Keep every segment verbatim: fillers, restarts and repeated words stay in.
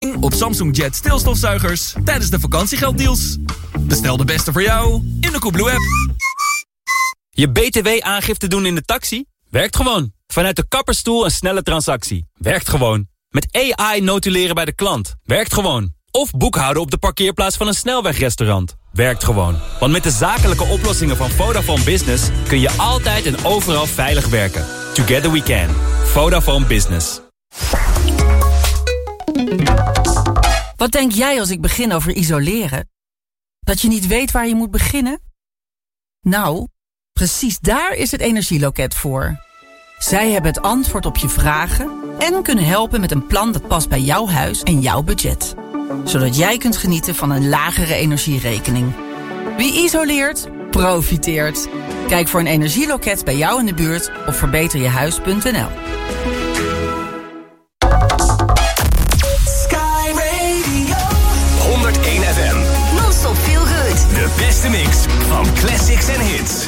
korting op Samsung Jet stilstofzuigers tijdens de vakantiegelddeals. Bestel de beste voor jou in de Coolblue app. Je B T W-aangifte doen in de taxi? Werkt gewoon. Vanuit de kapperstoel een snelle transactie. Werkt gewoon. Met A I notuleren bij de klant. Werkt gewoon. Of boekhouden op de parkeerplaats van een snelwegrestaurant. Werkt gewoon. Want met de zakelijke oplossingen van Vodafone Business kun je altijd en overal veilig werken. Together we can. Vodafone Business. Wat denk jij als ik begin over isoleren? Dat je niet weet waar je moet beginnen? Nou, precies daar is het Energieloket voor. Zij hebben het antwoord op je vragen en kunnen helpen met een plan dat past bij jouw huis en jouw budget. Zodat jij kunt genieten van een lagere energierekening. Wie isoleert, profiteert. Kijk voor een energieloket bij jou in de buurt op verbeter je huis punt n l. Sky Radio honderdéén F M. Non-stop feel good. De beste mix van classics en hits.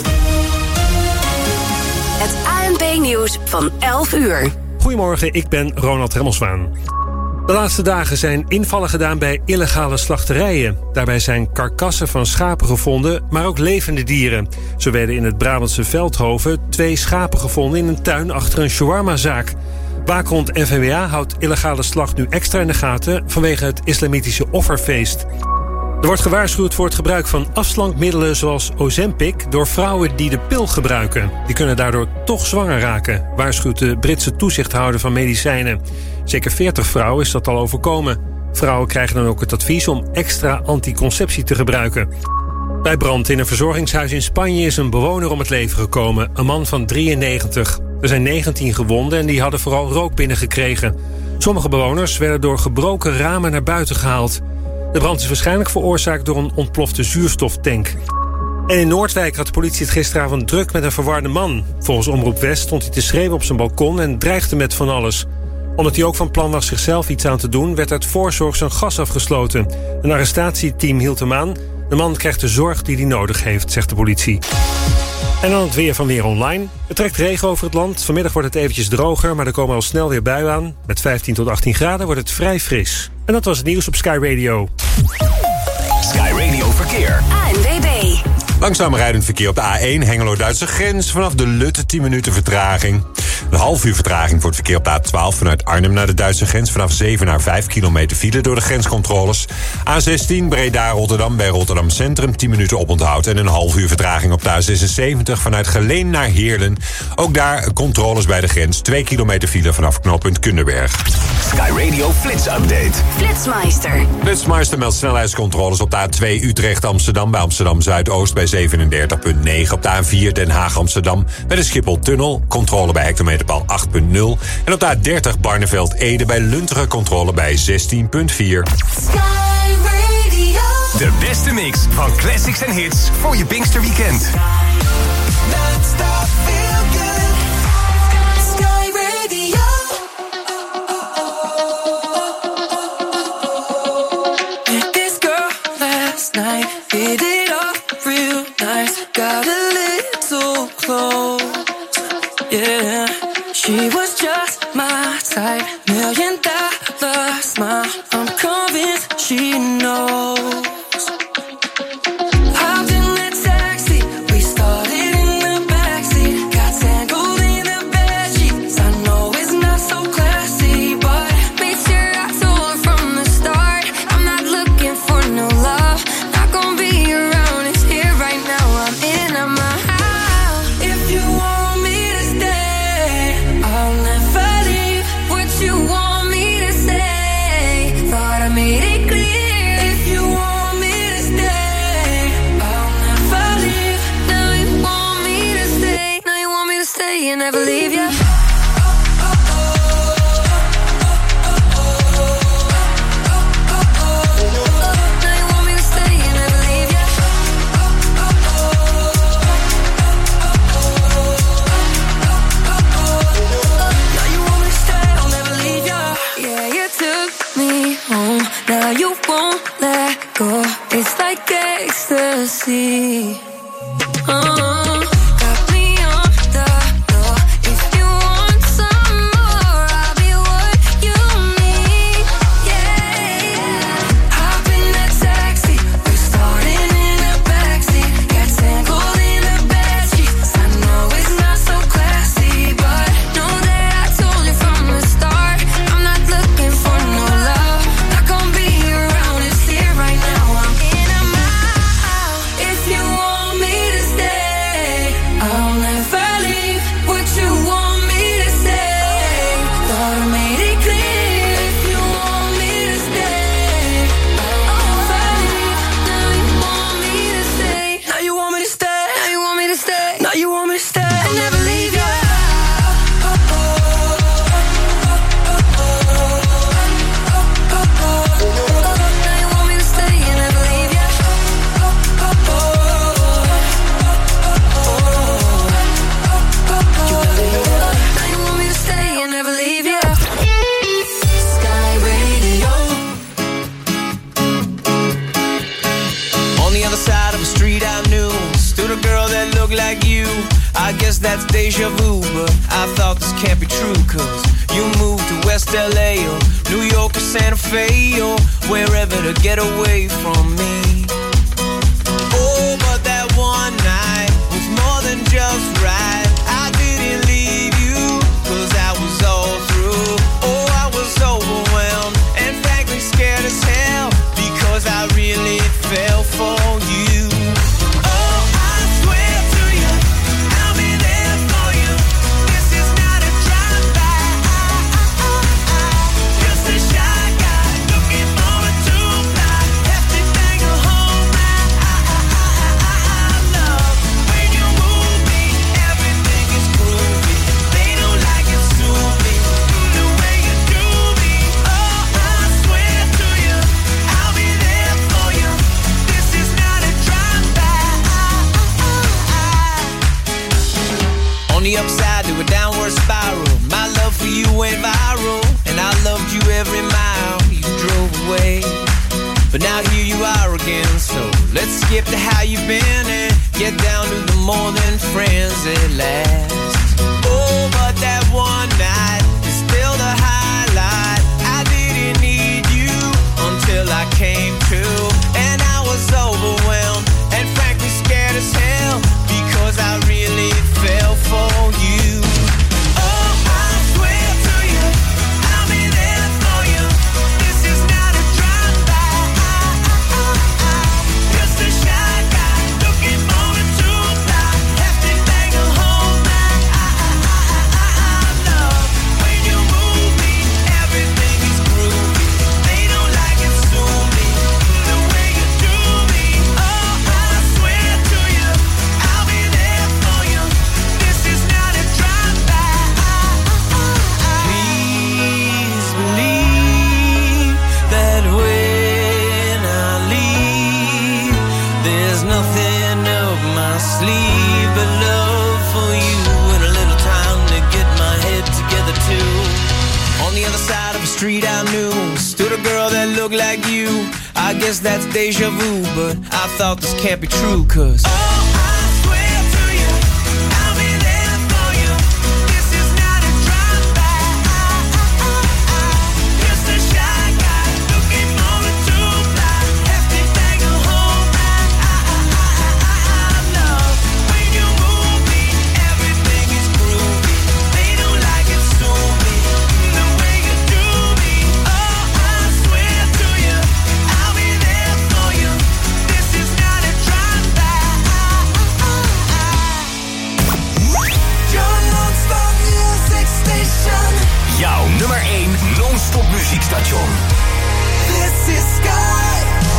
Het A N P-nieuws van elf uur. Goedemorgen, ik ben Ronald Remmelswaan. De laatste dagen zijn invallen gedaan bij illegale slachterijen. Daarbij zijn karkassen van schapen gevonden, maar ook levende dieren. Zo werden in het Brabantse Veldhoven twee schapen gevonden in een tuin achter een shawarmazaak. Waakhond N V W A houdt illegale slacht nu extra in de gaten vanwege het islamitische offerfeest. Er wordt gewaarschuwd voor het gebruik van afslankmiddelen zoals Ozempic door vrouwen die de pil gebruiken. Die kunnen daardoor toch zwanger raken, waarschuwt de Britse toezichthouder van medicijnen. Zeker veertig vrouwen is dat al overkomen. Vrouwen krijgen dan ook het advies om extra anticonceptie te gebruiken. Bij brand in een verzorgingshuis in Spanje is een bewoner om het leven gekomen, een man van drieënnegentig. Er zijn negentien gewonden en die hadden vooral rook binnengekregen. Sommige bewoners werden door gebroken ramen naar buiten gehaald. De brand is waarschijnlijk veroorzaakt door een ontplofte zuurstoftank. En in Noordwijk had de politie het gisteravond druk met een verwarde man. Volgens Omroep West stond hij te schreeuwen op zijn balkon en dreigde met van alles. Omdat hij ook van plan was zichzelf iets aan te doen, werd uit voorzorg zijn gas afgesloten. Een arrestatieteam hield hem aan. De man krijgt de zorg die hij nodig heeft, zegt de politie. En dan het weer van Weer Online. Het trekt regen over het land. Vanmiddag wordt het eventjes droger, maar er komen al snel weer buien aan. Met vijftien tot achttien graden wordt het vrij fris. En dat was het nieuws op Sky Radio. Sky Radio Verkeer. A N W B. Langzaam rijdend verkeer op de A één, Hengelo-Duitse grens. Vanaf de Lutte tien minuten vertraging. Een half uur vertraging voor het verkeer op de A twaalf vanuit Arnhem naar de Duitse grens. Vanaf zeven naar vijf kilometer file door de grenscontroles. A zestien Breda-Rotterdam bij Rotterdam Centrum tien minuten oponthoud. En een half uur vertraging op de A zesenzeventig vanuit Geleen naar Heerlen. Ook daar controles bij de grens. twee kilometer file vanaf knooppunt Kunderberg. Sky Radio Flits Update. Flitsmeister. Flitsmeister meldt snelheidscontroles op de A twee Utrecht-Amsterdam bij Amsterdam-Zuidoost bij zevenendertig komma negen. Op de A vier Den Haag-Amsterdam bij de Schiphol-tunnel. Controle bij hectometerpaal acht komma nul. En op de A dertig Barneveld-Ede bij Lunteren controle bij zestien komma vier. Sky Radio. De beste mix van classics en hits voor je Pinksterweekend. Non-stop feel good. Sky Radio. Met this girl last night, hit it off real nice, got a little close, yeah. She was just my type, million dollar smile, I'm convinced she knows. Hopped in the taxi, we started in the backseat, got tangled in the bedsheets, I know it's not so classy, but made sure I told her from the start, I'm not looking for no love, not gonna be around, it's here right now, I'm in on my house. If you want me to stay, I'll never leave. What you want me to say, thought I made it clear. If you want me to stay, I'll never leave. Now you want me to stay, now you want me to stay and never leave you. Now you won't let go. It's like ecstasy. Uh-huh. Got me on the floor. If you want some more, I'll be what you need. Yeah. I guess that's deja vu, but I thought this can't be true, cause you moved to West L A or New York or Santa Fe or wherever to get away from me. Oh, but that one night was more than just right. I didn't leave you, cause I was all through. Oh, I was overwhelmed and frankly scared as hell, because I really fell for you. Oh, I swear to you, I'll be there for you. This is not a drive-by, just a shy guy looking for a two-ply, hefty thing to hold my love. When you move me, everything is groovy. They don't like it, sue me, the way you do me. Oh, I swear to you, I'll be there for you. This is not a drive-by. On the upside to a downward spiral, my love for you went viral, and I loved you every mile you drove away. But now here you are again, so let's skip to how you've been and get down to the more than friends at last. Oh, but that one night is still the highlight. I didn't need you until I came to, and I was overwhelmed and frankly scared as hell, because I really fell for you. Oh, I swear to you, I'll be there for you. This is not a drive-by, just a shy guy looking for a two-ply, hefty thing to hold my love. When you move me, everything is groovy. They don't like it, sue me, the way you do me. Oh, I swear to you, I'll be there for you. This is not a drive-by. Please believe that when I leave, there's nothing up my sleeve but love for you and a little time to get my head together too. On the other side of the street I knew stood a girl that looked like you. I guess that's deja vu, but I thought this can't be true, cause oh, I swear to you, I'll be there for you. This is not a drive-by, just a shy guy looking for a two-ply, hefty thing to hold my love. When you move me, everything is groovy. They don't like it, sue me, the way you do me. Oh, I swear to you, I'll be there for you. This is not a drive-by. Your non-stop music station. Jouw nummer één non-stop muziekstation. This is Sky.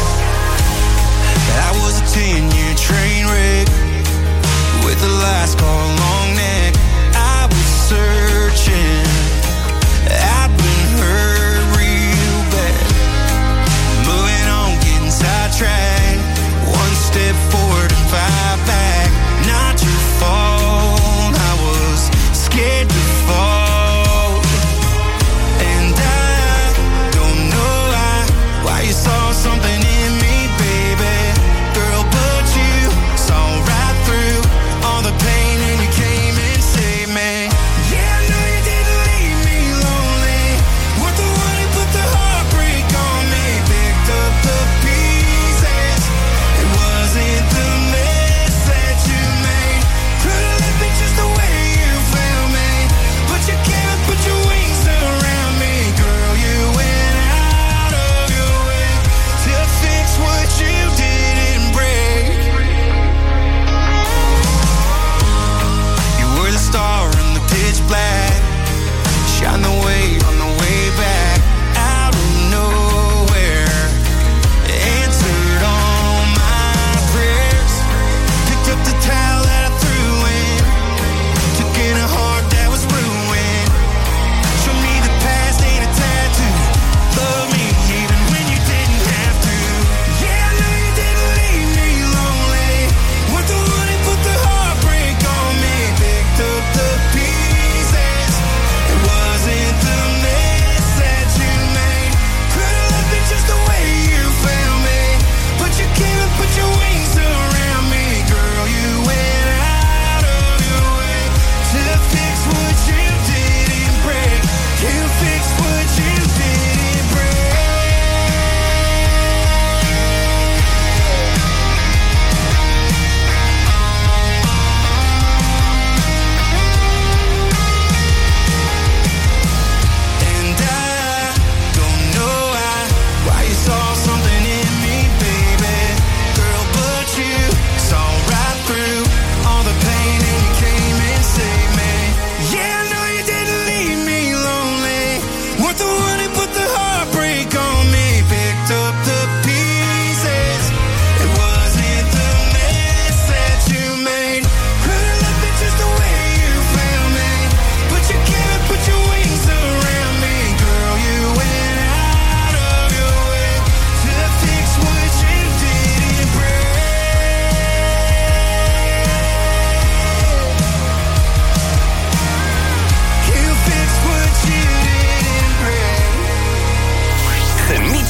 I was a ten-year train wreck with the last call long neck. I was searching, I've been hurt real bad. Moving on, getting sidetracked. One step forward and five back. Not your fault, I was scared to fall. And I don't know why, why you saw something in me, baby. Girl, but you saw right through all the pain and you came and saved me. Yeah, I know you didn't leave me lonely. Weren't the one who put the heartbreak on me. Picked up the pieces. It wasn't the mess that you made. Could've left me just the way you found me. But you came and put your wings around me. Girl, you went out of your way to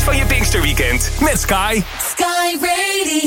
van je Pinksterweekend met Sky. Sky Radio.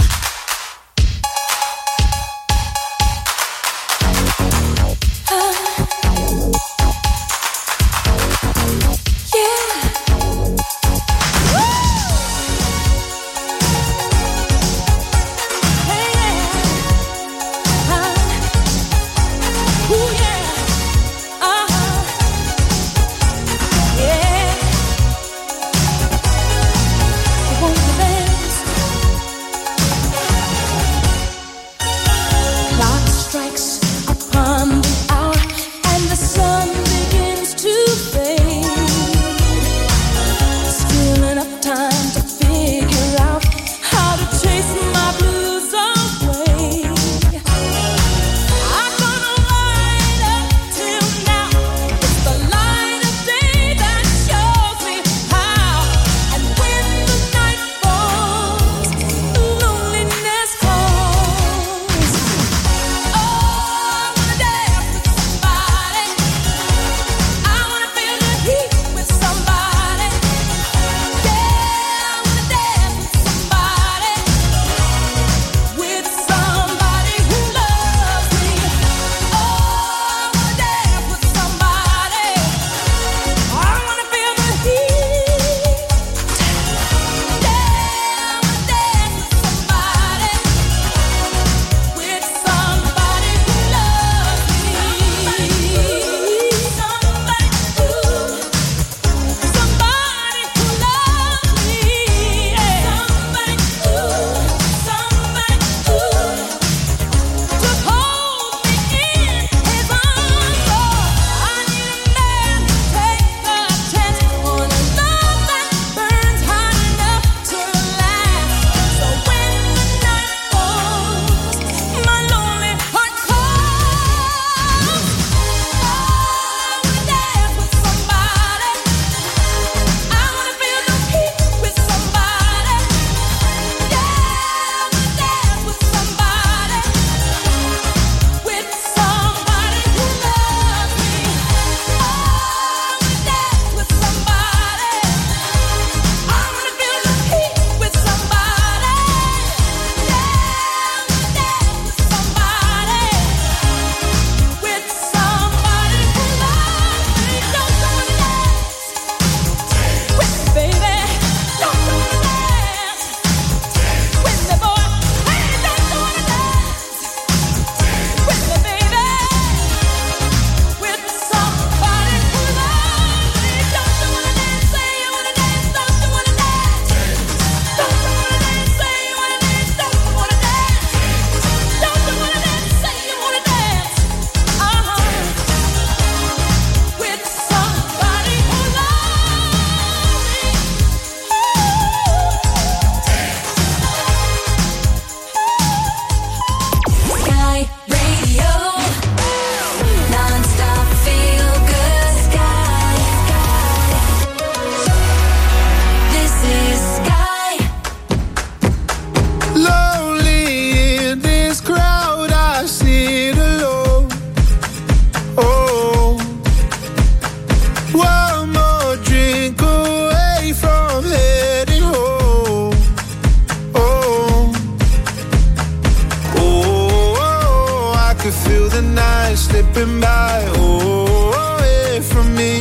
slipping by, oh, away from me.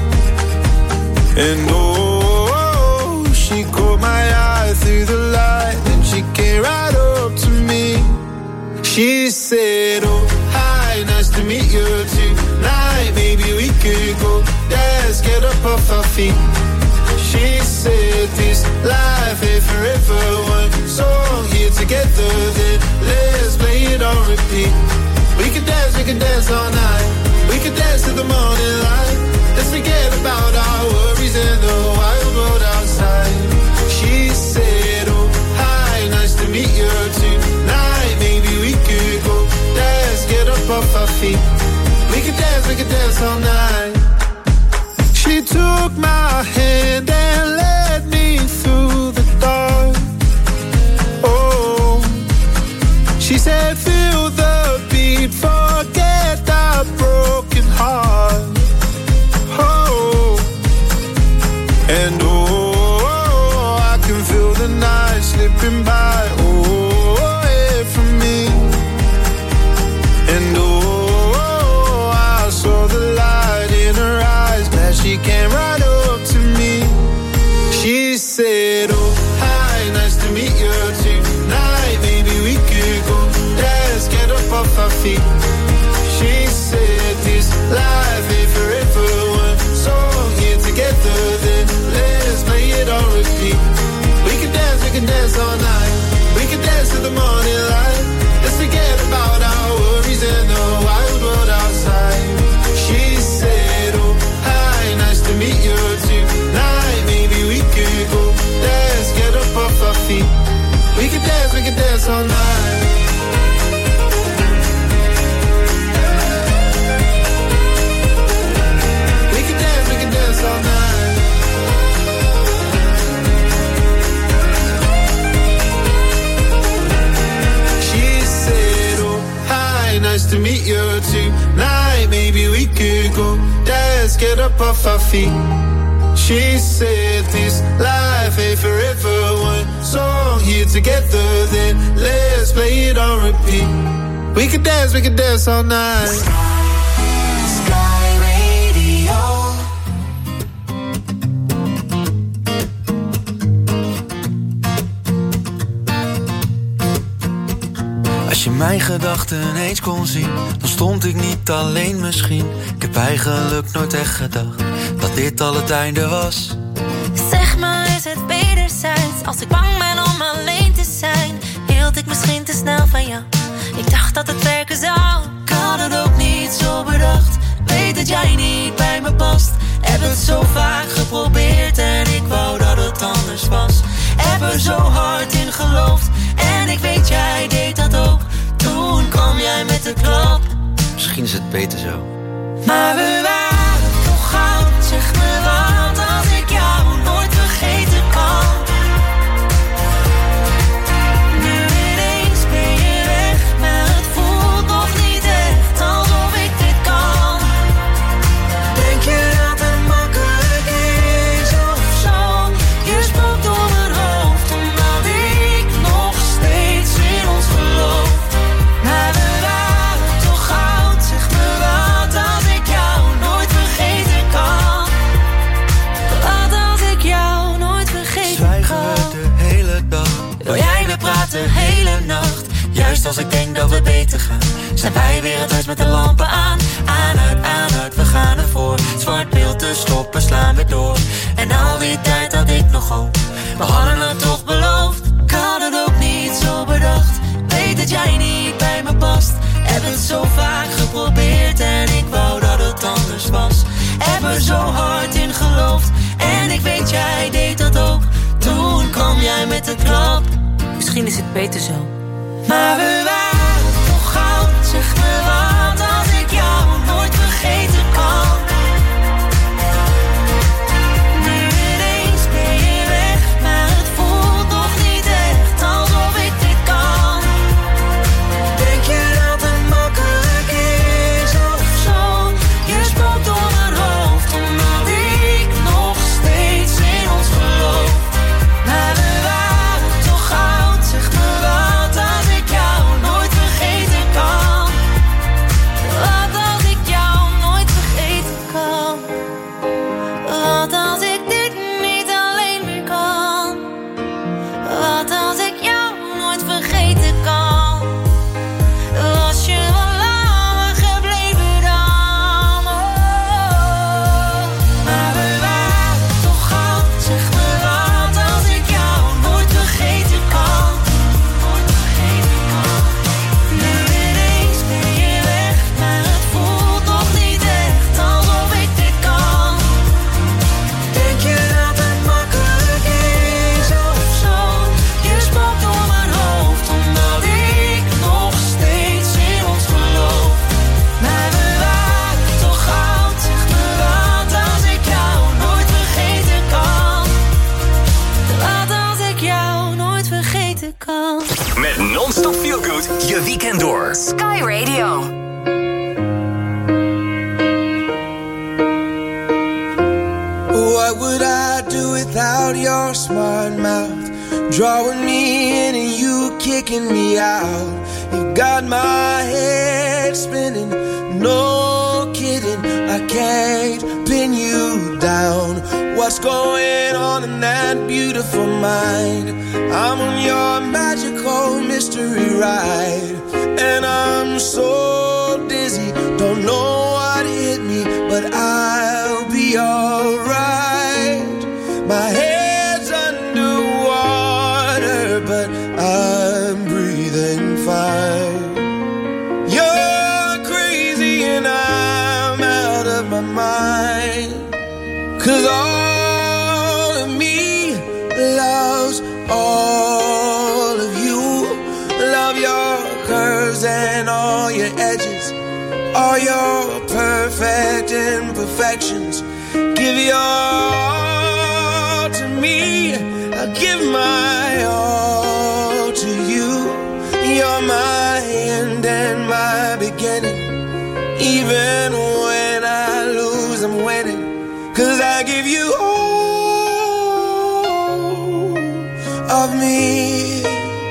And oh, she caught my eye through the light, then she came right up to me. She said, oh, hi, nice to meet you tonight. Maybe we could go dance, get up off our feet. She said, this life ain't forever. One song here together, then let's play it on repeat. We can dance, we can dance all night. We can dance to the morning light. Let's forget about our worries and the wild world outside. She said, oh, hi, nice to meet you tonight. Maybe we could go dance, get up off our feet. We can dance, we can dance all night. She took my hand and led me through the dark. Oh, she said, feel the beat, forget that broken heart. feet. She said this life ain't forever. One song here together, then let's play it on repeat. We can dance, we can dance all night. We can dance to the morning light. Let's forget about our worries and the wild world outside. She said, oh, hi, nice to meet you tonight. Maybe we could go dance, get up off our feet. We can dance, we can dance all night. We can dance, we can dance all night. She said, oh, hi, nice to meet you tonight. Maybe we could go dance, get up off our feet. She said this life ain't forever. One song here together, then let's play it on repeat. We can dance, we can dance all night. Sky Radio. Als je mijn gedachten eens kon zien, dan stond ik niet alleen misschien. Ik heb eigenlijk nooit echt gedacht dat dit al het einde was. Zeg maar, is het wederzijds? Als ik bang ben om alleen te zijn, hield ik misschien te snel van jou. Ik dacht dat het werken zou. Ik had het ook niet zo bedacht. Weet dat jij niet bij me past. Heb het zo vaak geprobeerd en ik wou dat het anders was. Heb er zo hard in geloofd en ik weet jij deed dat ook. Toen kwam jij met de klap. Misschien is het beter zo. Maar we waren toch goud. Zeg me wat als ik jou nooit vergeten kan. Nu ineens ben je weg, maar het voelt nog niet echt alsof ik dit kan. Denk je dat het makkelijk is of zo? Je spookt door mijn hoofd omdat ik nog steeds in ons geloof. Maar we waren toch goud, zeg me wat als ik jou nooit vergeten kan. Wat als ik jou nooit vergeten Zwijgen kan. Zwijgen we de hele dag, wil jij weer praten hele nacht. Juist als ik denk dat we beter gaan, zijn wij weer het huis met de lampen aan. Aan uit, aan uit, we gaan ervoor. Zwart beeld te stoppen, slaan we door. En al die tijd had ik nog hoop, we hadden het toch beloofd. Ik had het ook niet zo bedacht. Weet dat jij niet bij me past. Heb het zo vaak geprobeerd en ik wou dat het anders was. Heb er zo hard in geloofd en ik weet jij deed dat ook. Toen kwam jij met de klap. Misschien is het beter zo. Maar we waren toch goud. Zeg me wat als ik jou nooit vergeten kan. Nu ineens ben je weg, maar het voelt nog niet echt alsof ik dit kan. Denk je dat het makkelijk is of zo? Je spookt door mijn hoofd omdat ik nog steeds in ons geloof. Maar we waren toch goud, zeg me wat als ik jou nooit vergeten kan. Wat als ik jou nooit vergeten kan. Wat als ik dit niet alleen meer kan. Wat als ik jou nooit vergeten kan. Was je wel langer gebleven dan. Oh. Maar we waren toch goud, zeg me wat als ik jou nooit vergeten kan. Nooit vergeten kan. Nu ineens ben je weg, maar het voelt nog niet echt alsof ik dit kan. Denk je dat het makkelijk is of zo? Je spookt door mijn hoofd omdat ik nog steeds in ons geloof. Maar we waren toch goud, zeg me wat als ik jou nooit vergeten kan. Wat als ik jou nooit vergeten kan. Met non-stop feel good je weekend door. Sky Radio. What would I do without your smart mouth? Drawing me in and you kicking me out. You got my head spinning, no kidding. I can't pin you down. What's going on in that beautiful mind? I'm on your magical mystery ride, and I'm so dizzy, don't know what hit me, but I'll be alright. My head's underwater, but I'm breathing fine. You're crazy and I'm out of my mind, 'cause all of me loves all of you. Love your curves and all your edges, all your perfect imperfections. Give your all to me, I'll give my all to you. You're my end and my beginning. Even when I lose, I'm winning, 'cause I give you all of me,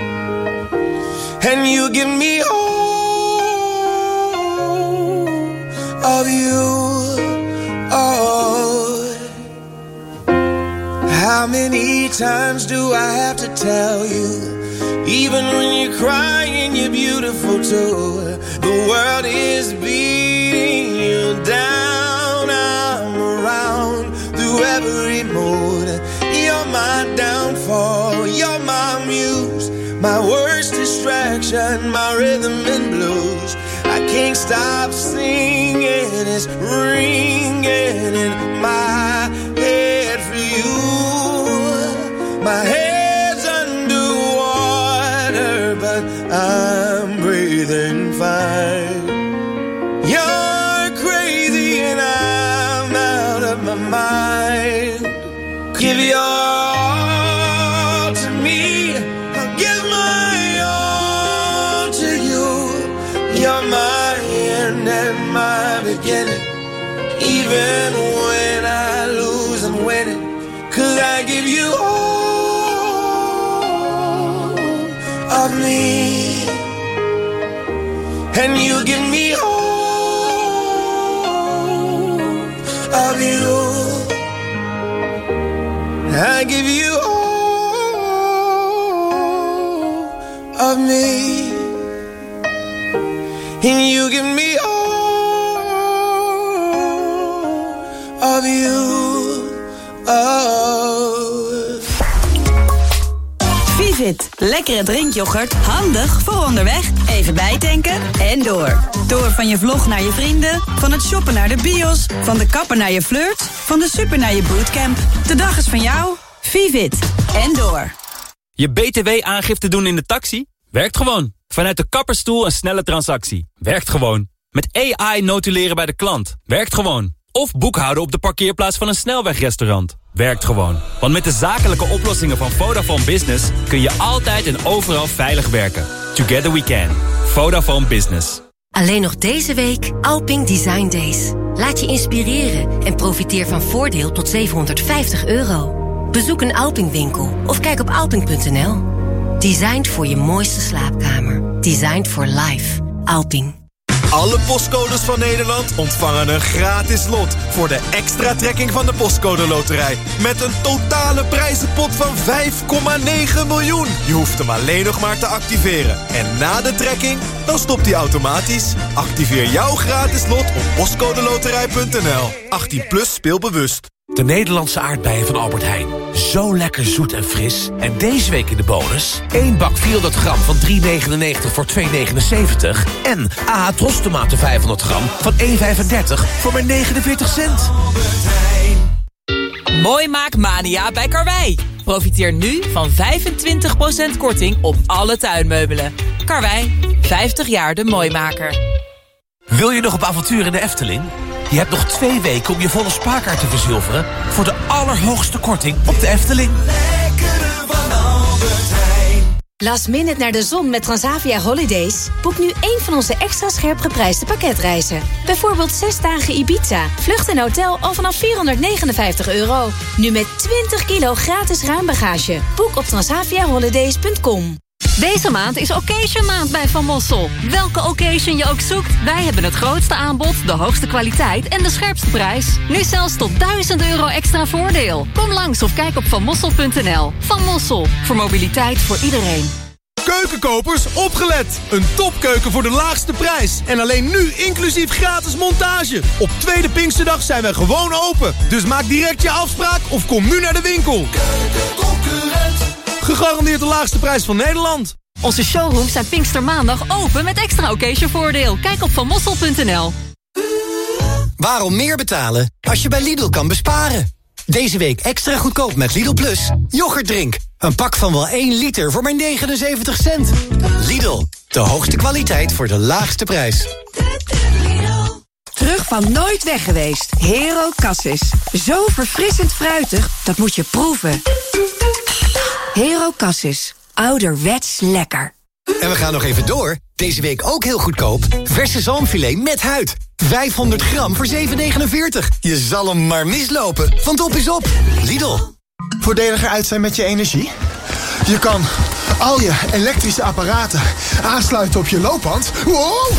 and you give me all of you. Oh, how many times do I have to tell you? Even when you're crying, you're beautiful too. The world is beating you down. I'm around through every mood. You're my downfall, you're my muse, my worst distraction, my rhythm and blues. I can't stop singing, it's ringing in my head for you. My head's underwater, but I'm breathing fine. You're crazy and I'm out of my mind. Give your all to me, I'll give my all to you. You're my end and my beginning. Even when I lose, I'm winning, 'cause I give you all of me, and you give me all of you. I give you all of me, and you give me all of you. Oh. Vivit, lekkere drinkyoghurt, handig voor onderweg, even bijtanken en door. Door van je vlog naar je vrienden, van het shoppen naar de bios, van de kapper naar je flirt, van de super naar je bootcamp. De dag is van jou, Vivit en door. Je B T W-aangifte doen in de taxi? Werkt gewoon. Vanuit de kapperstoel een snelle transactie. Werkt gewoon. Met A I notuleren bij de klant. Werkt gewoon. Of boekhouden op de parkeerplaats van een snelwegrestaurant. Werkt gewoon. Want met de zakelijke oplossingen van Vodafone Business kun je altijd en overal veilig werken. Together we can. Vodafone Business. Alleen nog deze week Alping Design Days. Laat je inspireren en profiteer van voordeel tot zevenhonderdvijftig euro. Bezoek een Alping winkel of kijk op alping punt n l. Designed voor je mooiste slaapkamer. Designed for life. Alping. Alle postcodes van Nederland ontvangen een gratis lot voor de extra trekking van de Postcode Loterij. Met een totale prijzenpot van vijf komma negen miljoen. Je hoeft hem alleen nog maar te activeren. En na de trekking, dan stopt hij automatisch. Activeer jouw gratis lot op postcodeloterij punt n l. achttien plus, speel bewust. De Nederlandse aardbeien van Albert Heijn. Zo lekker zoet en fris. En deze week in de bonus één bak vierhonderd gram van drie negenennegentig voor twee negenenzeventig. En A H Tros tomaten vijfhonderd gram van één vijfendertig voor maar negenenveertig cent. Mooi maak mania bij Karwei. Profiteer nu van vijfentwintig procent korting op alle tuinmeubelen. Karwei, vijftig jaar de mooimaker. Wil je nog op avontuur in de Efteling? Je hebt nog twee weken om je volle spaarkaart te verzilveren voor de allerhoogste korting op de Efteling. Last minute naar de zon met Transavia Holidays? Boek nu één van onze extra scherp geprijsde pakketreizen. Bijvoorbeeld zes dagen Ibiza, vlucht en hotel al vanaf vierhonderdnegenenvijftig euro. Nu met twintig kilo gratis ruimbagage. Boek op transavia holidays punt com. Deze maand is Occasion maand bij Van Mossel. Welke occasion je ook zoekt, wij hebben het grootste aanbod, de hoogste kwaliteit en de scherpste prijs. Nu zelfs tot duizend euro extra voordeel. Kom langs of kijk op van mossel punt n l. Van Mossel, voor mobiliteit voor iedereen. Keukenkopers, opgelet! Een topkeuken voor de laagste prijs. En alleen nu inclusief gratis montage. Op tweede Pinksterdag zijn wij gewoon open. Dus maak direct je afspraak of kom nu naar de winkel. Keukenconcurrent. Gegarandeerd de laagste prijs van Nederland. Onze showrooms zijn Pinkstermaandag open met extra occasion voordeel. Kijk op van mossel punt n l. Waarom meer betalen als je bij Lidl kan besparen? Deze week extra goedkoop met Lidl Plus. Yoghurtdrink. Een pak van wel één liter voor maar negenenzeventig cent. Lidl, de hoogste kwaliteit voor de laagste prijs. Terug van nooit weg geweest. Hero Cassis. Zo verfrissend fruitig, dat moet je proeven. Hero Cassis. Ouderwets lekker. En we gaan nog even door. Deze week ook heel goedkoop. Verse zalmfilet met huid. vijfhonderd gram voor zeven negenenveertig. Je zal hem maar mislopen, want op is op. Lidl. Voordeliger uit zijn met je energie? Je kan al je elektrische apparaten aansluiten op je loopband. Wow!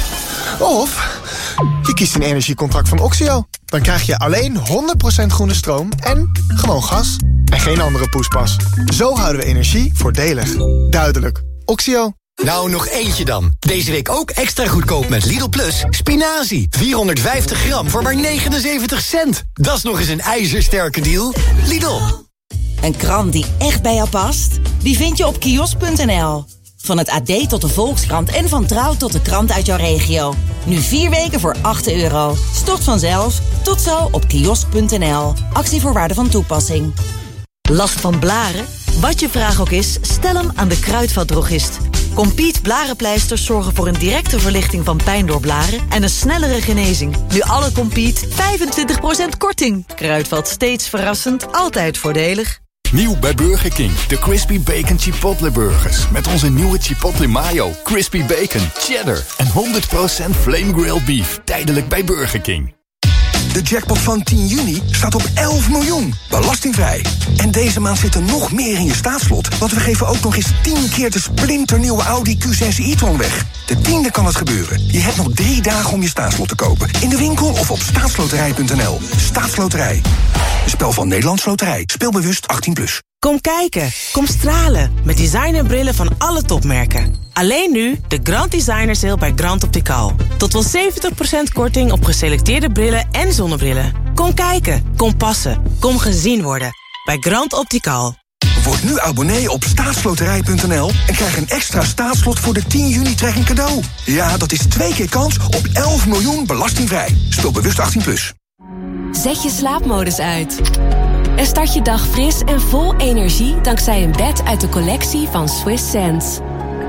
Of je kiest een energiecontract van Oxio. Dan krijg je alleen honderd procent groene stroom en gewoon gas. En geen andere poespas. Zo houden we energie voordelig. Duidelijk. Oxio. Nou, nog eentje dan. Deze week ook extra goedkoop met Lidl Plus. Spinazie. vierhonderdvijftig gram voor maar negenenzeventig cent. Dat is nog eens een ijzersterke deal. Lidl. Een krant die echt bij jou past? Die vind je op kiosk punt n l. Van het A D tot de Volkskrant en van Trouw tot de krant uit jouw regio. Nu vier weken voor acht euro. Stort vanzelf. Tot zo op kiosk punt n l. Actievoorwaarden van toepassing. Last van blaren? Wat je vraag ook is, stel hem aan de Kruidvatdrogist. Compeat blarenpleisters zorgen voor een directe verlichting van pijn door blaren en een snellere genezing. Nu alle Compeat vijfentwintig procent korting. Kruidvat, steeds verrassend, altijd voordelig. Nieuw bij Burger King, de Crispy Bacon Chipotle Burgers. Met onze nieuwe Chipotle Mayo, Crispy Bacon, Cheddar en honderd procent Flame Grilled Beef. Tijdelijk bij Burger King. De jackpot van tien juni staat op elf miljoen, belastingvrij. En deze maand zit er nog meer in je staatslot, want we geven ook nog eens tien keer de splinternieuwe Audi Q zes e-tron weg. De tiende kan het gebeuren. Je hebt nog drie dagen om je staatslot te kopen. In de winkel of op staatsloterij punt n l. Staatsloterij. Een spel van Nederlands Loterij. Speelbewust achttien plus. Kom kijken, kom stralen met designerbrillen van alle topmerken. Alleen nu de Grand Designer Sale bij Grand Optical. Tot wel zeventig procent korting op geselecteerde brillen en zonnebrillen. Kom kijken, kom passen, kom gezien worden bij Grand Optical. Word nu abonnee op staatsloterij punt n l en krijg een extra staatslot voor de tien juni trekking cadeau. Ja, dat is twee keer kans op elf miljoen belastingvrij. Speel bewust achttien plus. Zet je slaapmodus uit. En start je dag fris en vol energie dankzij een bed uit de collectie van Swiss Sense.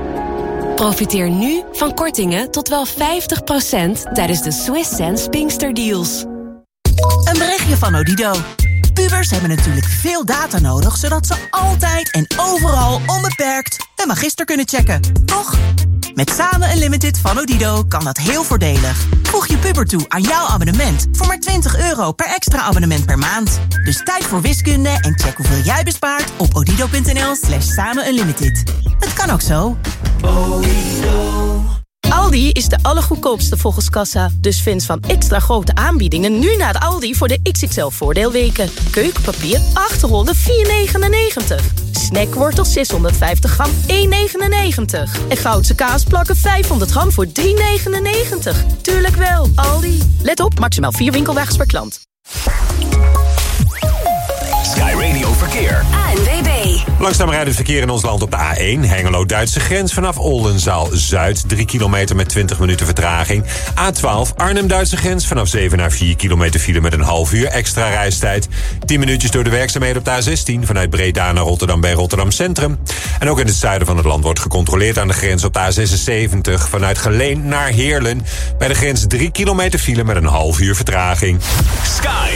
Profiteer nu van kortingen tot wel vijftig procent tijdens de Swiss Sense Pinkster Deals. Een berichtje van Odido. Pubers hebben natuurlijk veel data nodig, zodat ze altijd en overal onbeperkt een magister kunnen checken. Toch? Met Samen Unlimited van Odido kan dat heel voordelig. Voeg je puber toe aan jouw abonnement voor maar twintig euro per extra abonnement per maand. Dus tijd voor wiskunde en check hoeveel jij bespaart op odido punt n l slash samen unlimited. Het kan ook zo. Aldi is de allergoedkoopste volgens kassa. Dus fans van extra grote aanbiedingen nu naar de Aldi voor de X X L voordeelweken. Keukenpapier achterrollen vier negenennegentig. Snackwortel zeshonderdvijftig gram één negenennegentig. En Goudse kaasplakken vijfhonderd gram voor drie negenennegentig. Tuurlijk wel, Aldi. Let op, maximaal vier winkelwagens per klant. Sky Radio Verkeer. A N W B. Langzaam rijdend verkeer in ons land op de A één. Hengelo-Duitse grens vanaf Oldenzaal-Zuid. drie kilometer met twintig minuten vertraging. A twaalf Arnhem-Duitse grens vanaf zeven naar vier kilometer file met een half uur extra reistijd. tien minuutjes door de werkzaamheden op de A zestien. Vanuit Breda naar Rotterdam bij Rotterdam Centrum. En ook in het zuiden van het land wordt gecontroleerd aan de grens op de A zesenzeventig. Vanuit Geleen naar Heerlen. Bij de grens drie kilometer file met een half uur vertraging. Sky.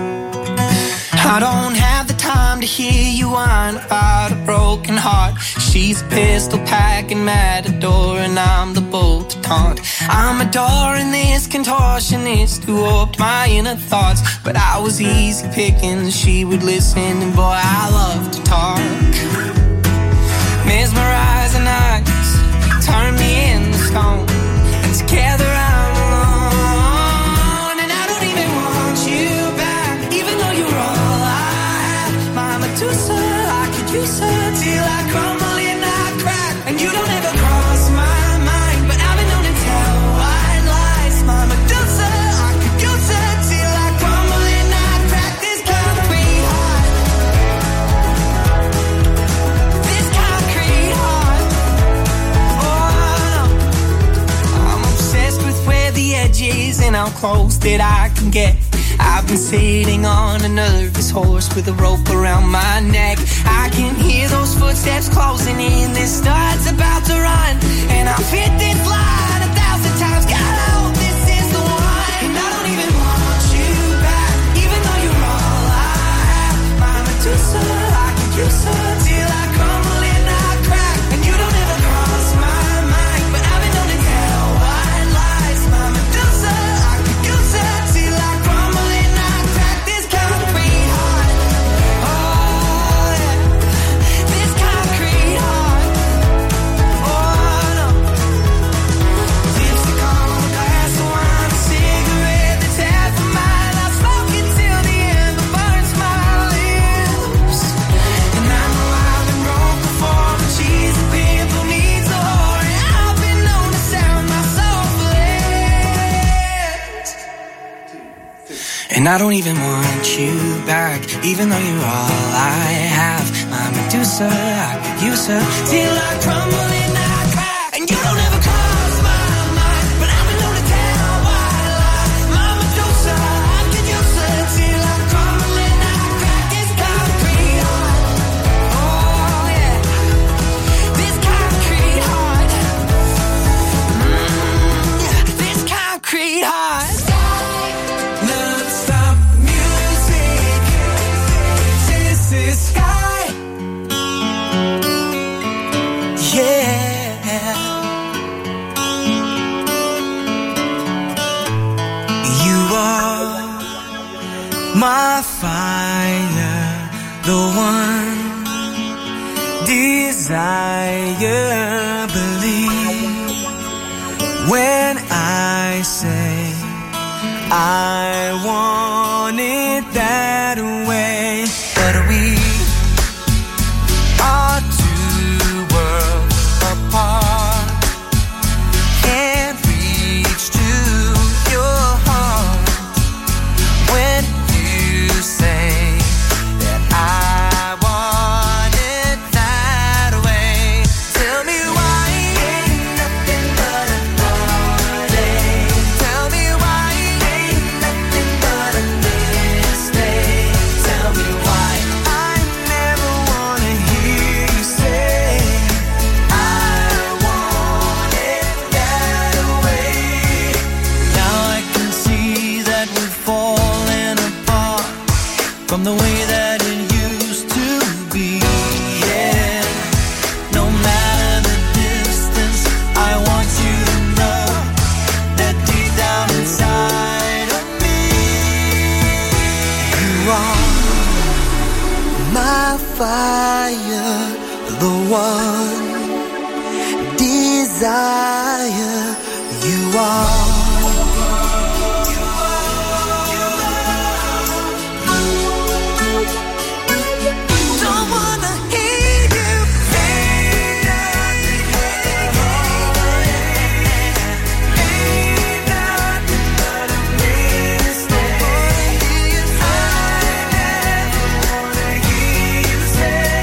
I don't have the time to hear you whine about a broken heart. She's a pistol packing matador, and I'm the bull to taunt. I'm adoring this contortionist who warped my inner thoughts. But I was easy picking, she would listen, and boy, I love to talk. Mesmerizing eyes turn me into stone, and together I'm alone. And I don't even want you back, even though you're all I have. My Medusa, I could use her till I crumble and I crack. And you don't ever cross my mind, but I've been known to tell white lies. My Medusa, I could use her till I crumble and I crack. This concrete heart, this concrete heart. Oh, I'm obsessed with where the edge is and how close that I can get. I've been sitting on a nervous horse with a rope around my neck. I can hear those footsteps closing in. This start's about to run, and I've hit this line a thousand times. God, I hope this is the one. And I don't even want you back, even though you're all I have. My Medusa, I could use her till I crumble and I crack. And you don't ever cross my mind, but I've been known to tell white lies. My Medusa, I could use her till I crumble and I crack. This concrete heart, oh yeah, this concrete heart, oh no. Lipstick on a glass of wine, a cigarette that's half a mile. I smoke it till the end, but burns my lips. And I know I've been broke before, but she's a pimple needs a whore, and I've been known to sound my soul for less. And I don't even want you back, even though you're all I have. My Medusa, I could use her till I crumble and I crack. And you don't ever cross my mind, but I've been known to tell white lies. My Medusa, I could use her till I crumble and I crack. This concrete heart, oh yeah, this concrete heart, mm, yeah, this concrete heart. Non-stop music, this is Sky. Yeah, you are my fire, the one desire. Believe when I say I want it that way. But we are two worlds apart, can't reach to your heart when you say that I want it that way. Tell me why ain't nothing but a heartache. Tell me why ain't nothing but a mistake. Tell me why I never wanna hear you say I want it that way. Now I can see that we're falling apart from the way that it used to be. Yeah, no matter the distance, I want you to know that deep down inside of me, you are my fire, the one desire. You are. Don't wanna hear you say nothing but a mistake. I never wanna hear you say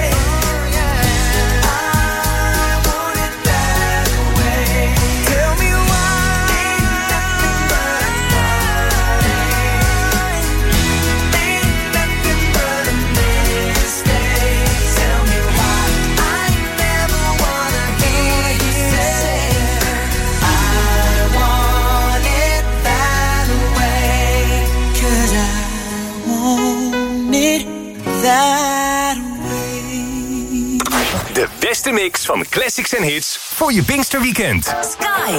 I want it that way. Tell me why ain't mix van classics en hits voor je Pinksterweekend. Sky.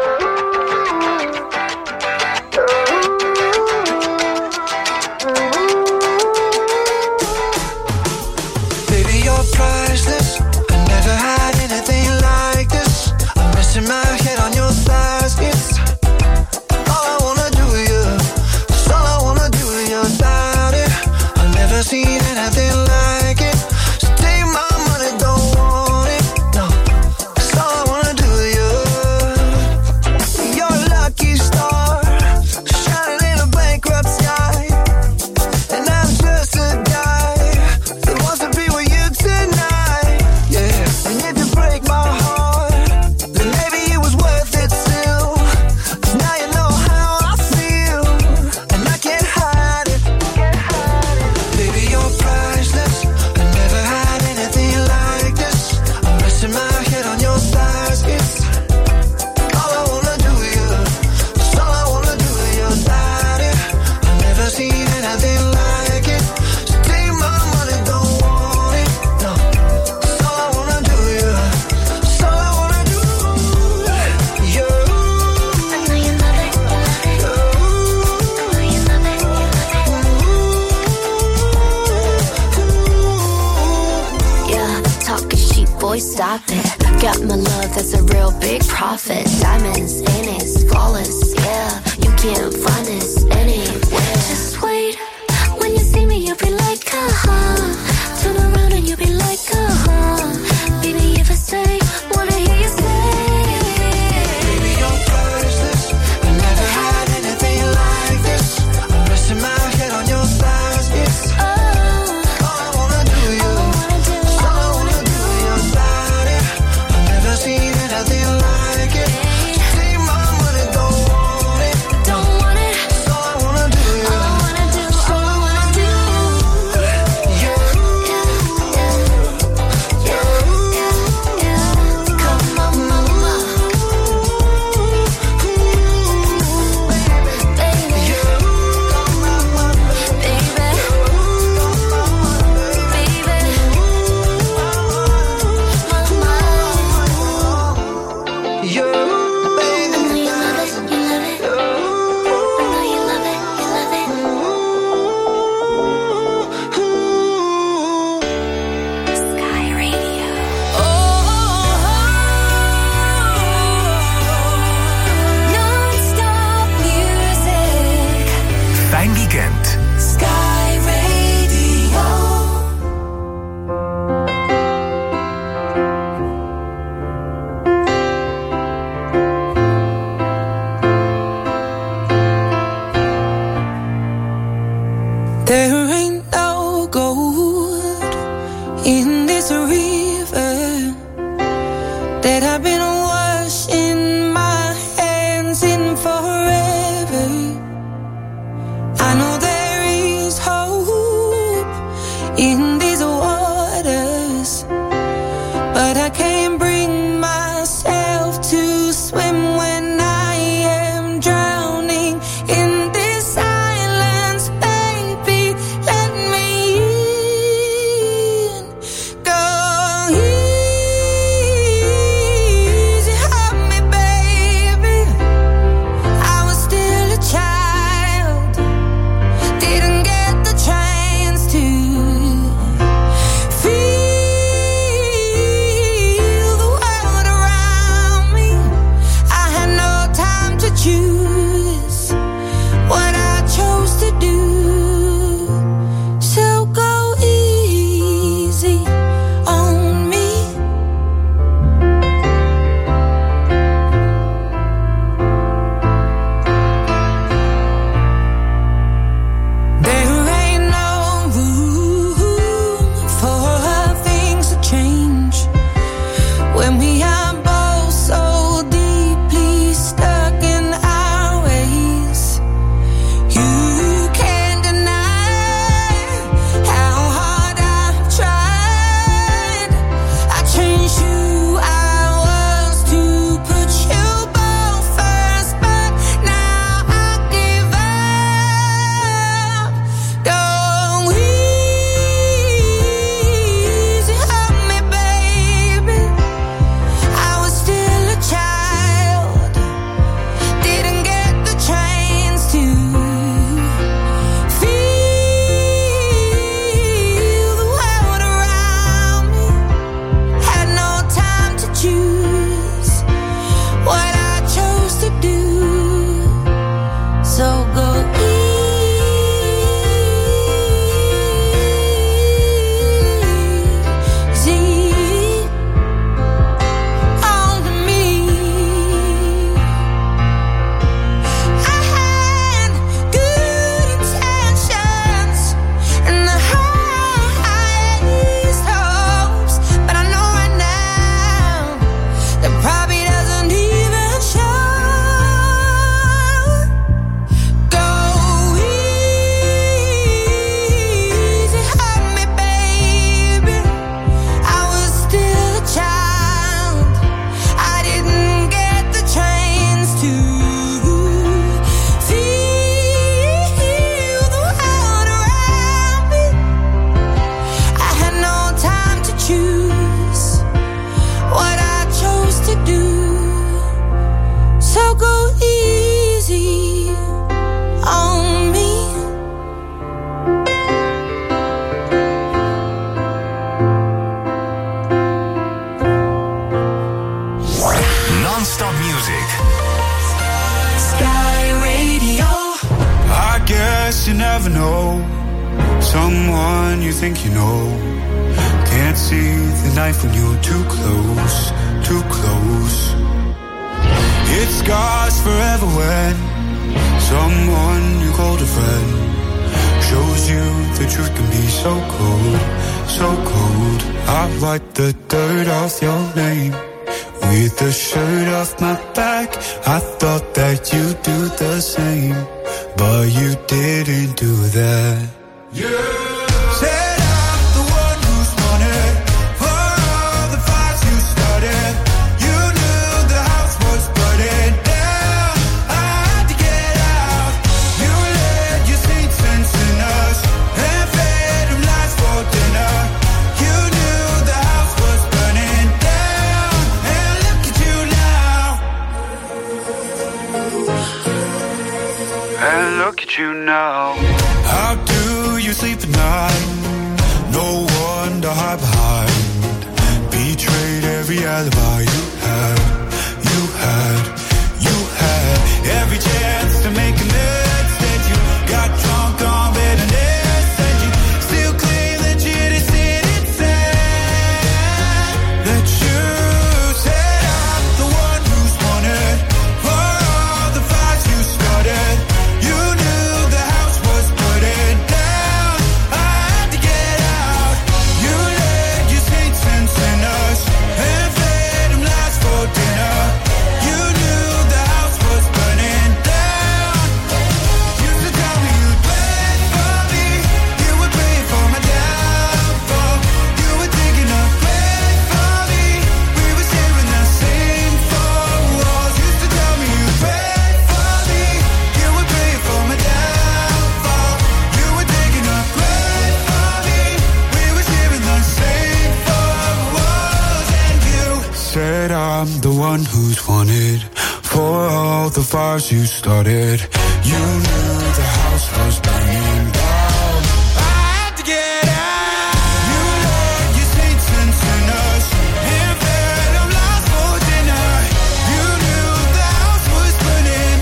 Baby, you're priceless. I never had anything like this. I'm resting my head on your thighs. It's all I wanna do with you. It's all I wanna do with your body. I've never seen anything like it. So take my money, don't want it. No, it's all I wanna do with you. You're a lucky star, shining in a bankrupt sky. And I'm just a guy that wants to be with you tonight. Yeah, and if you break my heart, then maybe it was worth it still. 'Cause now you know how I feel, and I can't hide it. Baby, you're priceless. I never had anything like this. I'm resting my head on your thighs. It's all I wanna do with you. It's all I wanna do with your body. I've never seen anything like it. So take my money, don't want it. No, it's all I wanna do with you. It's all I wanna do. You. I know you love it. I know you love it. Yeah, talking sheep, boy, stop it. Got my love, that's a real big profit. Diamonds in it, flawless, yeah. You can't find this anywhere. Just wait, when you see me, you'll be like, uh-huh. Turn around and you'll be like, uh-huh. Baby, if I say, wanna hear you say. Baby, you're priceless. I never had anything like this. I'm resting my head on your thighs. It's all I wanna do with you. It's all I wanna do with your body. I've never seen anything like it. So take my money, don't want it. Don't want it. It's all I wanna do with you. All I wanna do, It's all I wanna do. You. Come on, mama. Baby. You, baby. I know you love it, you love it. I know you love it, you love it. Sky Radio. Non-stop music. Fijn weekend. Sky Radio. There ain't no gold in this river that I've been washing my hands in forever. I know there is hope in these waters, but I can't bring myself to swim when I am drowning in this silence. Baby, let me in. Go easy Top music. Sky Radio. I guess you never know someone you think you know. Can't see the knife when you're too close, too close. It scars forever when someone you called a friend shows you the truth can be so cold, so cold. I wipe the dirt off your name with the shirt off my back. I thought that you'd do the same, but you didn't do that. Yeah. Said I'm the one who's wanted for all the fights you started. You knew the house was burning down. I had to get out. You let your sweet sense in us and fed them lies for dinner. You knew the house was burning down, and look at you now. And look at you now. How do you sleep at night? No one to hide behind. Betrayed every alibi you had, you had, you had. Every chance to make amends, that you got drunk on bitterness, and you still claim that you didn't see it said. That you said I'm the one who's wanted for all the fights you started. You knew the house was burning down. I had to get out. You let your saints sense in us and fed them lies for dinner. You knew the house was burning down. Used to tell me you'd wait for me. You would pray for my downfall. You were thinking of great for me. We were sharing the same four walls. Used to tell me you'd wait for me. You would pray for my downfall. You were thinking of great for me. We were sharing the same four walls, and you said I'm the one who's wanted for all the fires you started. You knew the house was burning down. I had to get out. You let your saints sense in us and fed them lies for dinner. You knew the house was burning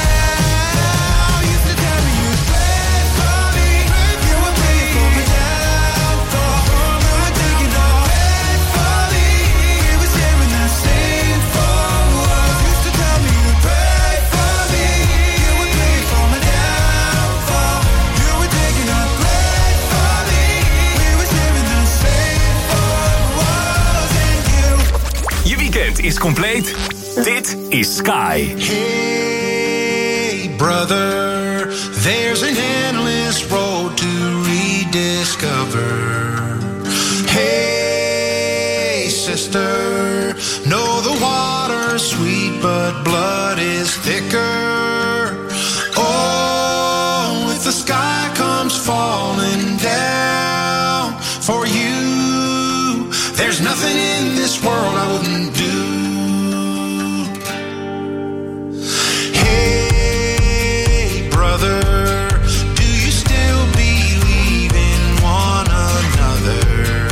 down. Used to tell me you'd pray for me. You would pray for my downfall. You were thinking of wait for me. We were sharing the same four walls. Used to tell me you'd pray for me. You would pray for my downfall. You were thinking of great for me. We were sharing the same four walls, and you. Je weekend is compleet. Dit is Sky. Hey, brother, there's an endless road to rediscover. Hey, sister, know the water's sweet, but blood is thicker. Oh, if the sky comes falling down for you, there's nothing in this world I wouldn't do. Hey, brother, do you still believe in one another?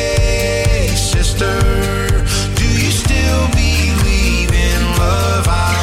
Hey, sister, do you still believe in love? I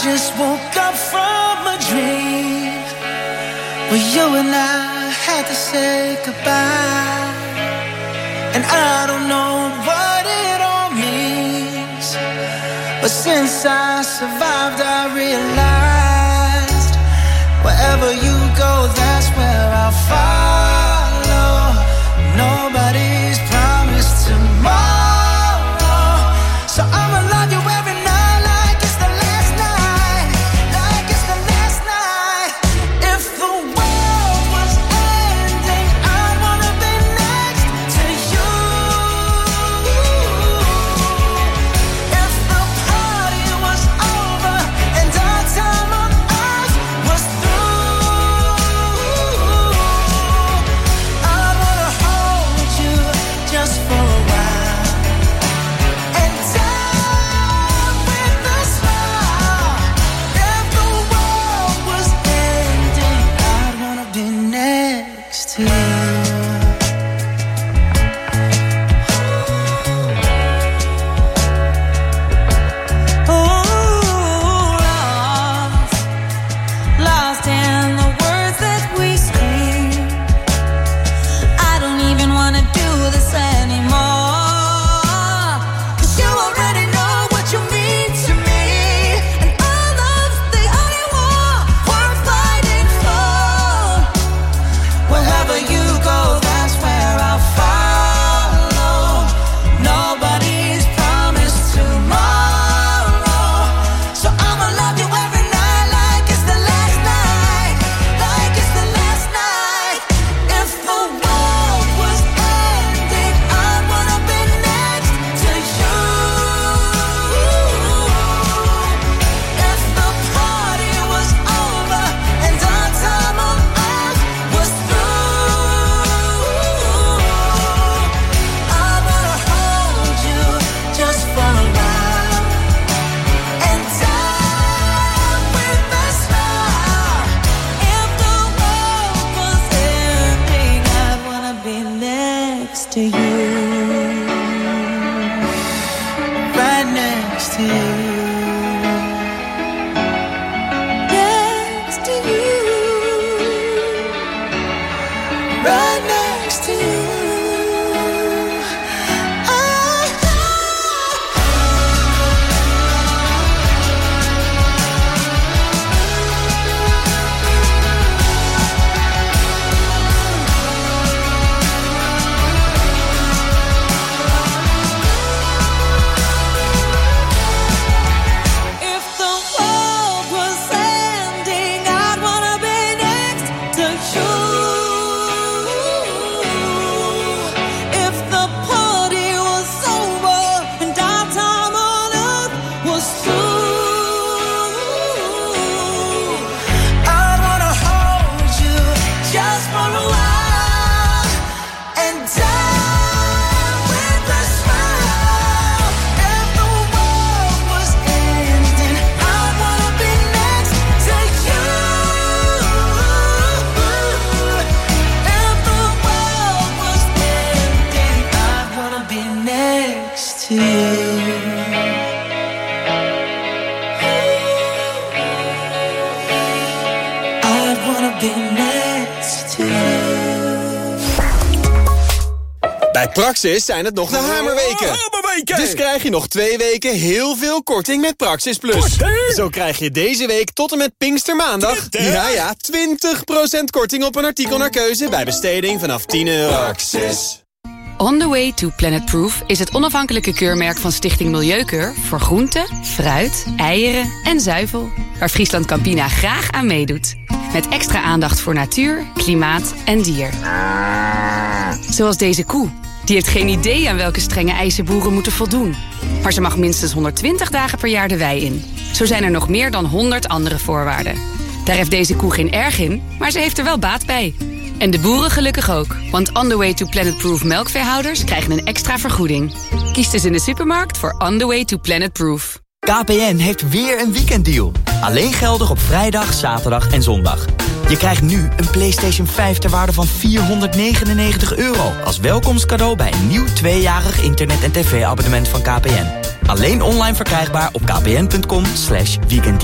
just woke up from a dream where you and I had to say goodbye. And I don't know what it all means, but since I survived I realized wherever you go, that's where I'll follow. Nobody's promised tomorrow, so I'ma love you every night like it's the last night, like it's the last night. If the world was ending, I'd wanna be next to you. If the party was over and our time on earth was through, I'd wanna hold you just for a while and die with a smile. If the world was ending, I'd wanna be next to you. Lost, lost in the words that we scream. I don't even wanna do this anymore, 'cause you already know what you mean to me, and all love's the only war worth fighting for. Wherever you go, that's where I'll follow. Nobody's promised tomorrow, so I'ma love you every night like it's the last night, like it's the last night. If the world was ending, I'd wanna be next to you. If the party was over and our time on earth was through, I wanna hold you just for a while and die with a smile. If the world was ending, I'd wanna be next to you, right next to you, next to you, right next to you. If the world was ending, I'd wanna be next to you. If the party was over and our time on earth was through, I'd wanna hold you just for a while and die with a smile. If the world was ending, I'd wanna be next to you. If the world was ending, I'd wanna be next to you. I'd wanna be next to you. Bij Praxis zijn het nog de hamerweken. Dus krijg je nog twee weken heel veel korting met Praxis Plus. Zo krijg je deze week tot en met Pinkstermaandag... ja ja, twintig procent korting op een artikel naar keuze... bij besteding vanaf tien euro. Praxis. On the Way to Planet Proof is het onafhankelijke keurmerk van Stichting Milieukeur... voor groenten, fruit, eieren en zuivel... waar Friesland Campina graag aan meedoet. Met extra aandacht voor natuur, klimaat en dier. Zoals deze koe. Die heeft geen idee aan welke strenge eisen boeren moeten voldoen. Maar ze mag minstens honderdtwintig dagen per jaar de wei in. Zo zijn er nog meer dan honderd andere voorwaarden. Daar heeft deze koe geen erg in, maar ze heeft er wel baat bij. En de boeren gelukkig ook. Want On the Way to Planet Proof melkveehouders krijgen een extra vergoeding. Kies dus in de supermarkt voor On the Way to Planet Proof. K P N heeft weer een weekenddeal. Alleen geldig op vrijdag, zaterdag en zondag. Je krijgt nu een PlayStation vijf ter waarde van vierhonderdnegenennegentig euro... als welkomstcadeau bij een nieuw tweejarig internet- en tv-abonnement van K P N. Alleen online verkrijgbaar op kpn punt com slash weekenddeal.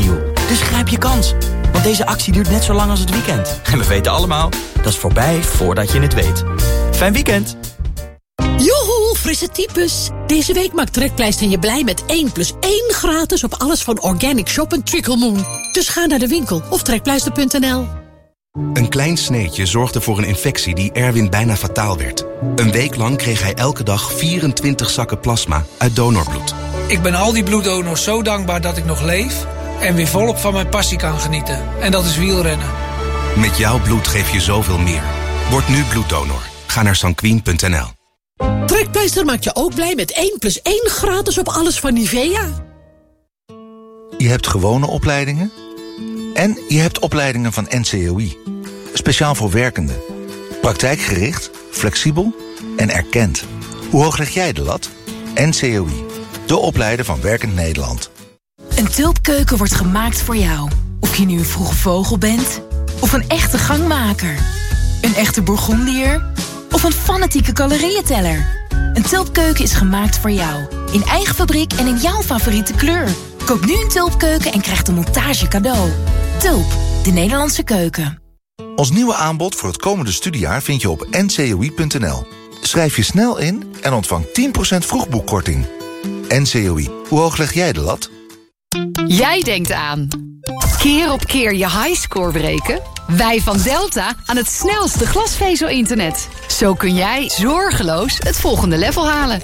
Dus grijp je kans. Want deze actie duurt net zo lang als het weekend. En we weten allemaal, dat is voorbij voordat je het weet. Fijn weekend. Joehoe, frisse types. Deze week maakt Trekpleister je blij met één plus één gratis op alles van Organic Shop en Trickle Moon. Dus ga naar de winkel of trekpleister punt n l. Een klein sneetje zorgde voor een infectie die Erwin bijna fataal werd. Een week lang kreeg hij elke dag vierentwintig zakken plasma uit donorbloed. Ik ben al die bloeddonors zo dankbaar dat ik nog leef en weer volop van mijn passie kan genieten. En dat is wielrennen. Met jouw bloed geef je zoveel meer. Word nu bloeddonor. Ga naar sanquin punt n l. Trekpleister maakt je ook blij met één plus één gratis op alles van Nivea. Je hebt gewone opleidingen en je hebt opleidingen van N C O I. Speciaal voor werkenden. Praktijkgericht, flexibel en erkend. Hoe hoog leg jij de lat? N C O I, de opleider van Werkend Nederland. Een tulpkeuken wordt gemaakt voor jou. Of je nu een vroege vogel bent, of een echte gangmaker. Een echte Bourgondier, of een fanatieke calorieënteller. Een tulpkeuken is gemaakt voor jou. In eigen fabriek en in jouw favoriete kleur. Koop nu een tulpkeuken en krijg de montage cadeau. Tulp, de Nederlandse keuken. Ons nieuwe aanbod voor het komende studiejaar vind je op n c o i punt n l. Schrijf je snel in en ontvang tien procent vroegboekkorting. N C O I, hoe hoog leg jij de lat? Jij denkt aan keer op keer je highscore breken? Wij van Delta aan het snelste glasvezel-internet. Zo kun jij zorgeloos het volgende level halen.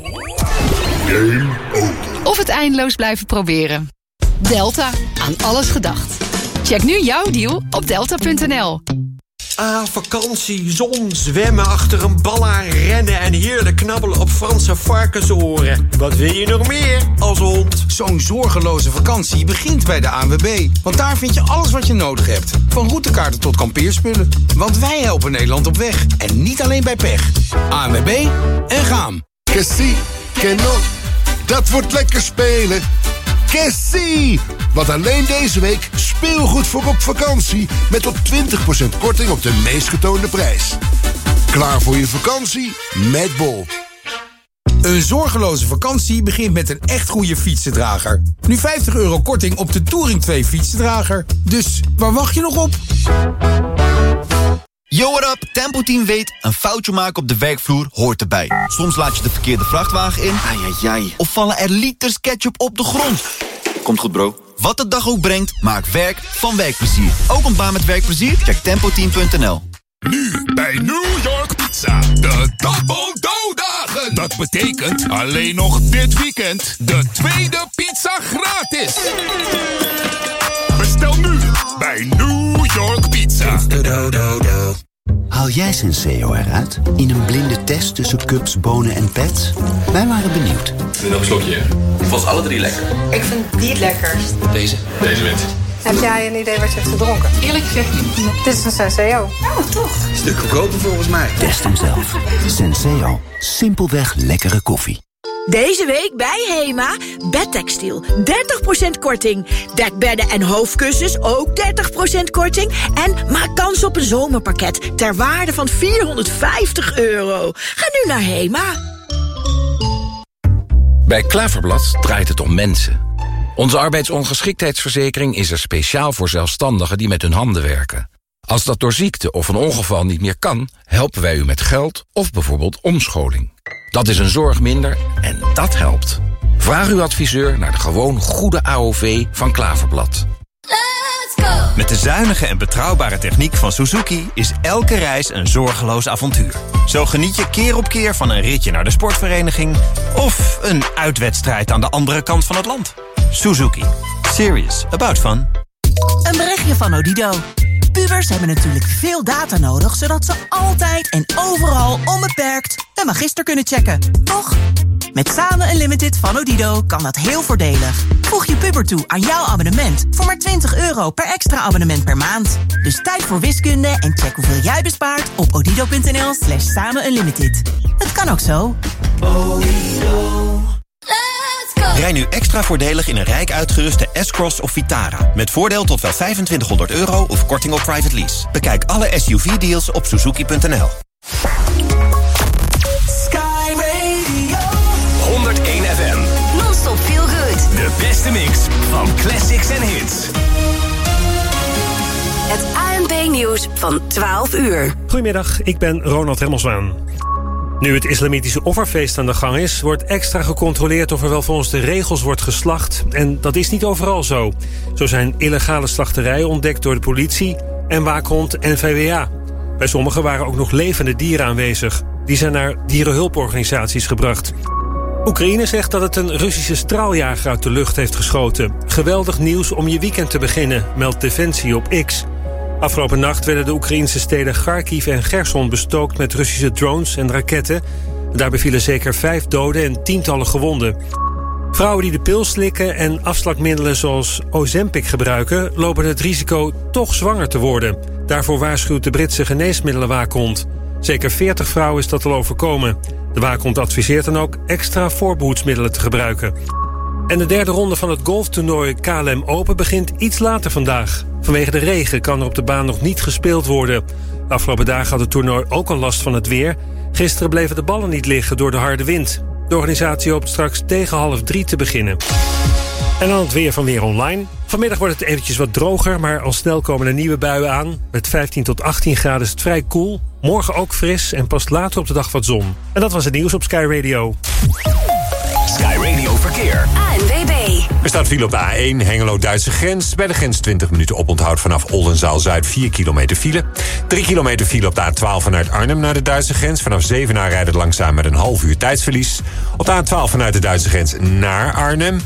Of het eindeloos blijven proberen. Delta, aan alles gedacht. Check nu jouw deal op delta punt n l. Ah, vakantie, zon, zwemmen, achter een bal aan rennen... en heerlijk knabbelen op Franse varkensoren. Wat wil je nog meer als hond? Zo'n zorgeloze vakantie begint bij de A N W B. Want daar vind je alles wat je nodig hebt. Van routekaarten tot kampeerspullen. Want wij helpen Nederland op weg. En niet alleen bij pech. A N W B en gaan. Kessie, Keno, dat wordt lekker spelen. Kessie! Want alleen deze week speelgoed voor op vakantie... met tot twintig procent korting op de meest getoonde prijs. Klaar voor je vakantie met Bol. Een zorgeloze vakantie begint met een echt goede fietsendrager. Nu vijftig euro korting op de Touring twee fietsendrager. Dus waar wacht je nog op? Yo, what up? Tempo Team weet, een foutje maken op de werkvloer hoort erbij. Soms laat je de verkeerde vrachtwagen in. Ai, ai, ai. Of vallen er liters ketchup op de grond. Komt goed, bro. Wat de dag ook brengt, maak werk van werkplezier. Ook een baan met werkplezier? Check tempo team punt n l. Nu bij New York Pizza. De Double Dough-dagen. Dat betekent alleen nog dit weekend de tweede pizza gratis. Bestel nu bij New York Pizza. Haal jij Senseo eruit in een blinde test tussen cups, bonen en pets? Wij waren benieuwd. Nog een slokje. Ik vond ze alle drie lekker. Ik vind die het lekkerst. Deze. Deze wint. Heb jij een idee wat je hebt gedronken? Eerlijk gezegd niet. Dit is een Senseo. Oh, toch? Stuk goedkoper volgens mij. Test hem zelf. Senseo. Simpelweg lekkere koffie. Deze week bij Hema, bedtextiel, dertig procent korting. Dekbedden en hoofdkussens, ook dertig procent korting. En maak kans op een zomerpakket ter waarde van vierhonderdvijftig euro. Ga nu naar Hema. Bij Klaverblad draait het om mensen. Onze arbeidsongeschiktheidsverzekering is er speciaal voor zelfstandigen die met hun handen werken. Als dat door ziekte of een ongeval niet meer kan, helpen wij u met geld of bijvoorbeeld omscholing. Dat is een zorg minder en dat helpt. Vraag uw adviseur naar de gewoon goede A O V van Klaverblad. Let's go! Met de zuinige en betrouwbare techniek van Suzuki is elke reis een zorgeloos avontuur. Zo geniet je keer op keer van een ritje naar de sportvereniging of een uitwedstrijd aan de andere kant van het land. Suzuki. Serious about fun. Een berichtje van Odido. Pubers hebben natuurlijk veel data nodig, zodat ze altijd en overal onbeperkt een magister kunnen checken. Toch? Met Samen Unlimited van Odido kan dat heel voordelig. Voeg je puber toe aan jouw abonnement voor maar twintig euro per extra abonnement per maand. Dus tijd voor wiskunde en check hoeveel jij bespaart op odido punt n l slash samen unlimited. Het kan ook zo. Rij nu extra voordelig in een rijk uitgeruste S-Cross of Vitara. Met voordeel tot wel vijfentwintighonderd euro of korting op private lease. Bekijk alle S U V-deals op suzuki punt n l. honderdéén F M. Non-stop feel good. De beste mix van classics en hits. Het A N B-nieuws van twaalf uur. Goedemiddag, ik ben Ronald Remmelswaan. Nu het islamitische offerfeest aan de gang is, wordt extra gecontroleerd of er wel volgens de regels wordt geslacht. En dat is niet overal zo. Zo zijn illegale slachterijen ontdekt door de politie en waakhond N V W A. Bij sommigen waren ook nog levende dieren aanwezig. Die zijn naar dierenhulporganisaties gebracht. Oekraïne zegt dat het een Russische straaljager uit de lucht heeft geschoten. Geweldig nieuws om je weekend te beginnen, meldt Defensie op X. Afgelopen nacht werden de Oekraïnse steden Kharkiv en Gerson bestookt met Russische drones en raketten. Daarbij vielen zeker vijf doden en tientallen gewonden. Vrouwen die de pil slikken en afslakmiddelen zoals Ozempic gebruiken, lopen het risico toch zwanger te worden. Daarvoor waarschuwt de Britse geneesmiddelenwaakhond. Zeker veertig vrouwen is dat al overkomen. De waakhond adviseert dan ook extra voorbehoedsmiddelen te gebruiken. En de derde ronde van het golftoernooi K L M Open begint iets later vandaag. Vanwege de regen kan er op de baan nog niet gespeeld worden. De afgelopen dagen had het toernooi ook al last van het weer. Gisteren bleven de ballen niet liggen door de harde wind. De organisatie hoopt straks tegen half drie te beginnen. En dan het weer van Weer Online. Vanmiddag wordt het eventjes wat droger, maar al snel komen er nieuwe buien aan. Met vijftien tot achttien graden is het vrij koel. Morgen ook fris en pas later op de dag wat zon. En dat was het nieuws op Sky Radio. Sky Radio Verkeer. A N W B. Er staat file op de A één, Hengelo-Duitse grens. Bij de grens twintig minuten oponthoud vanaf Oldenzaal-Zuid, vier kilometer file. drie kilometer file op de A twaalf vanuit Arnhem naar de Duitse grens. Vanaf Zevenaar rijdt het langzaam met een half uur tijdsverlies. Op de A twaalf vanuit de Duitse grens naar Arnhem.